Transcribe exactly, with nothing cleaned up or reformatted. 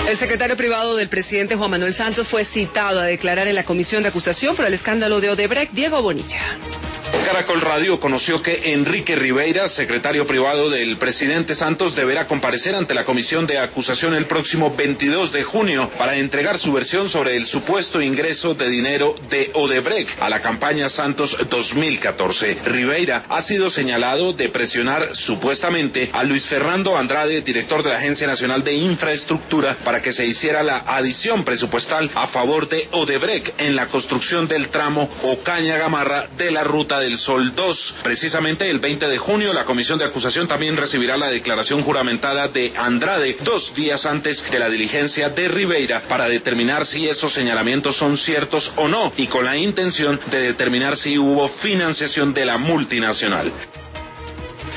El secretario privado del presidente Juan Manuel Santos fue citado a declarar en la comisión de acusación por el escándalo de Odebrecht. Diego Bonilla. Caracol Radio conoció que Enrique Riveira, secretario privado del presidente Santos, deberá comparecer ante la comisión de acusación el próximo veintidós de junio para entregar su versión sobre el supuesto ingreso de dinero de Odebrecht a la campaña Santos dos mil catorce. Riveira ha sido señalado de presionar supuestamente a Luis Fernando Andrade, director de la Agencia Nacional de Infraestructura, para que se hiciera la adición presupuestal a favor de Odebrecht en la construcción del tramo Ocaña-Gamarra de la Ruta del Sol dos. Precisamente el veinte de junio la comisión de acusación también recibirá la declaración juramentada de Andrade dos días antes de la diligencia de Riveira para determinar si esos señalamientos son ciertos o no, y con la intención de determinar si hubo financiación de la multinacional.